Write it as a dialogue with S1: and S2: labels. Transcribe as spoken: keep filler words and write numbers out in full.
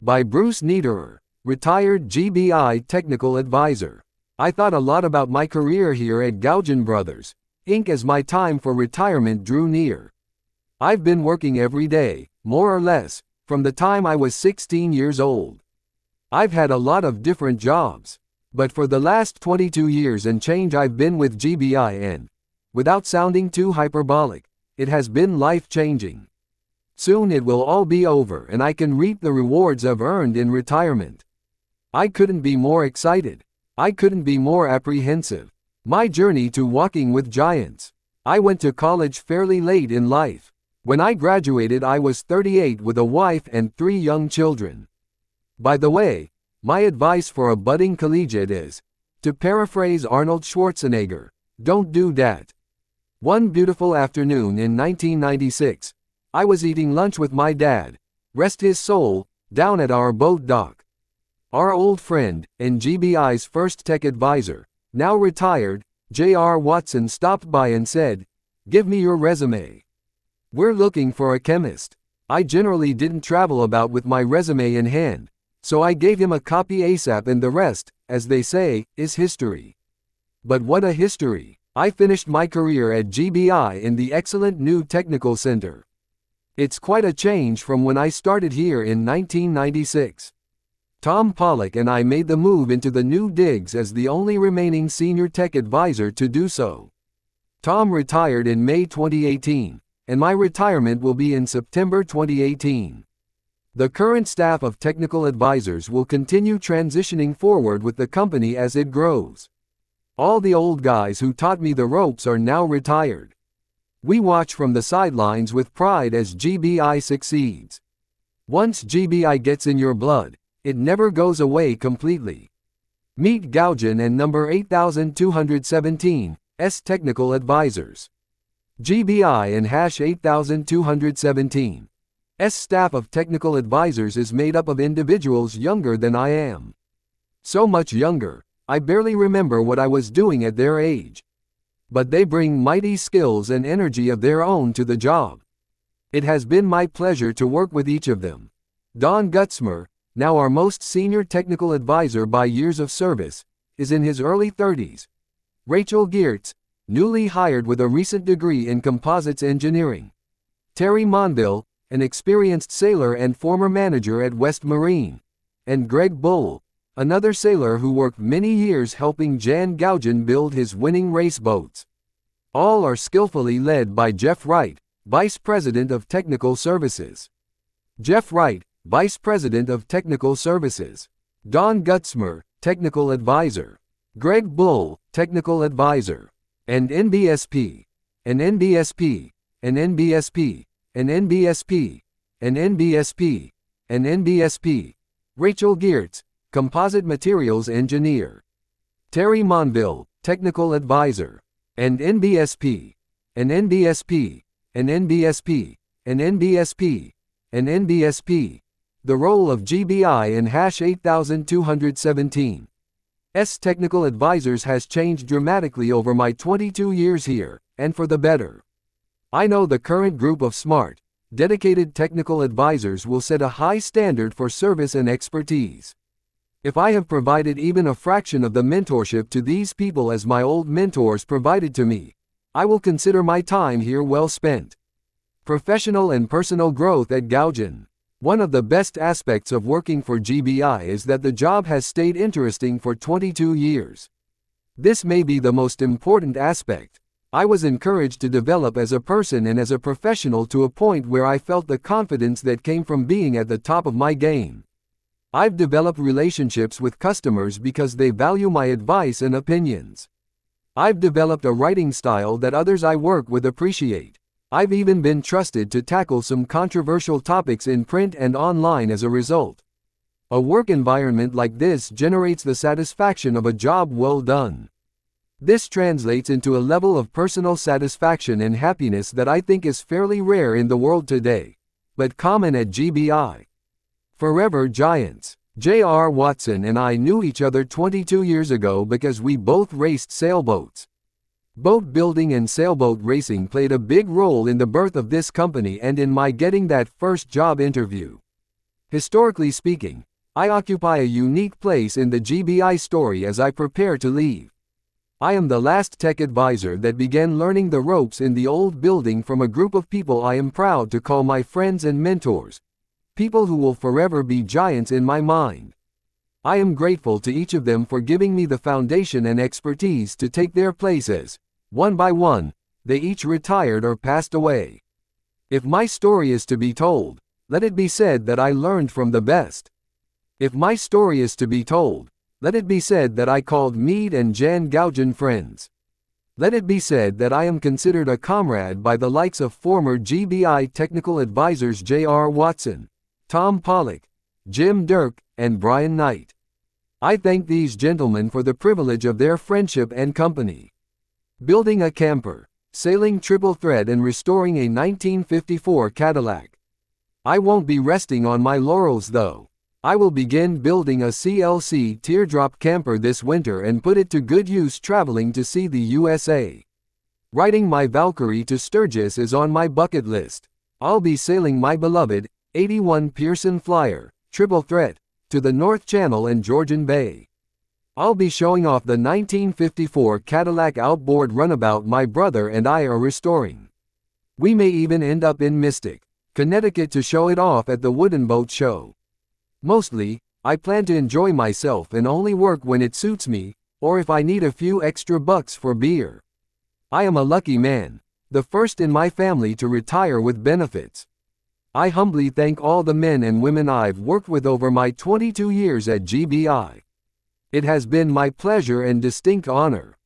S1: By Bruce Niederer, retired G B I technical advisor. I thought a lot about my career here at Gougen Brothers, Incorporated as my time for retirement drew near. I've been working every day, more or less, from the time I was sixteen years old. I've had a lot of different jobs, but for the last twenty-two years and change I've been with G B I and, without sounding too hyperbolic, it has been life-changing. Soon it will all be over and I can reap the rewards I've earned in retirement. I couldn't be more excited. I couldn't be more apprehensive. My journey to walking with giants. I went to college fairly late in life. When I graduated I was thirty-eight with a wife and three young children. By the way, my advice for a budding collegiate is, to paraphrase Arnold Schwarzenegger, don't do that. One beautiful afternoon in nineteen ninety-six, I was eating lunch with my dad, rest his soul, down at our boat dock. Our old friend, and G B I's first tech advisor, now retired, J R Watson stopped by and said, "Give me your resume. We're looking for a chemist." I generally didn't travel about with my resume in hand, so I gave him a copy ASAP and the rest, as they say, is history. But what a history! I finished my career at G B I in the excellent new Technical Center. It's quite a change from when I started here in nineteen ninety-six. Tom Pollock and I made the move into the new digs as the only remaining senior tech advisor to do so. Tom retired in May twenty eighteen, and my retirement will be in September twenty eighteen. The current staff of technical advisors will continue transitioning forward with the company as it grows. All the old guys who taught me the ropes are now retired. We watch from the sidelines with pride as G B I succeeds. Once G B I gets in your blood, it never goes away completely. Meet Gougen and number eight thousand two hundred seventeen, S Technical Advisors. G B I and hash eight thousand two hundred seventeen. S staff of technical advisors is made up of individuals younger than I am. So much younger, I barely remember what I was doing at their age. But they bring mighty skills and energy of their own to the job. It has been my pleasure to work with each of them. Don Gutzmer, now our most senior technical advisor by years of service, is in his early thirties. Rachel Geertz, newly hired with a recent degree in composites engineering. Terry Monville, an experienced sailor and former manager at West Marine. And Greg Bull, another sailor who worked many years helping Jan Gougen build his winning race boats. All are skillfully led by Jeff Wright, Vice President of Technical Services. Jeff Wright, Vice President of Technical Services. Don Gutzmer, Technical Advisor. Greg Bull, Technical Advisor. And N B S P. And N B S P. And N B S P. And N B S P. And N B S P. And N B S P. Rachel Geertz, Composite Materials Engineer. Terry Monville, Technical Advisor. And N B S P. And N B S P. And N B S P. And N B S P. And N B S P. The role of G B I in hash eight thousand two hundred seventeen. S Technical Advisors has changed dramatically over my twenty-two years here, and for the better. I know the current group of smart, dedicated technical advisors will set a high standard for service and expertise. If I have provided even a fraction of the mentorship to these people as my old mentors provided to me, I will consider my time here well spent. Professional and personal growth at Gougen. One of the best aspects of working for G B I is that the job has stayed interesting for twenty-two years. This may be the most important aspect. I was encouraged to develop as a person and as a professional to a point where I felt the confidence that came from being at the top of my game. I've developed relationships with customers because they value my advice and opinions. I've developed a writing style that others I work with appreciate. I've even been trusted to tackle some controversial topics in print and online as a result. A work environment like this generates the satisfaction of a job well done. This translates into a level of personal satisfaction and happiness that I think is fairly rare in the world today, but common at G B I. Forever Giants. J R Watson and I knew each other twenty-two years ago because we both raced sailboats. Boat building and sailboat racing played a big role in the birth of this company and in my getting that first job interview. Historically speaking, I occupy a unique place in the G B I story as I prepare to leave. I am the last tech advisor that began learning the ropes in the old building from a group of people I am proud to call my friends and mentors. People who will forever be giants in my mind. I am grateful to each of them for giving me the foundation and expertise to take their places. One by one, they each retired or passed away. If my story is to be told, let it be said that I learned from the best. If my story is to be told, let it be said that I called Meade and Jan Gougin friends. Let it be said that I am considered a comrade by the likes of former G B I technical advisors J R Watson, Tom Pollock, Jim Dirk, and Brian Knight. I thank these gentlemen for the privilege of their friendship and company. Building a camper, sailing triple thread and restoring a nineteen fifty-four Cadillac. I won't be resting on my laurels though. I will begin building a C L C teardrop camper this winter and put it to good use traveling to see the U S A. Riding my Valkyrie to Sturgis is on my bucket list. I'll be sailing my beloved eighty-one Pearson Flyer, triple threat, to the North Channel and Georgian Bay. I'll be showing off the nineteen fifty-four Cadillac outboard runabout my brother and I are restoring. We may even end up in Mystic, Connecticut to show it off at the Wooden Boat Show. Mostly, I plan to enjoy myself and only work when it suits me, or if I need a few extra bucks for beer. I am a lucky man, the first in my family to retire with benefits. I humbly thank all the men and women I've worked with over my twenty-two years at G B I. It has been my pleasure and distinct honor.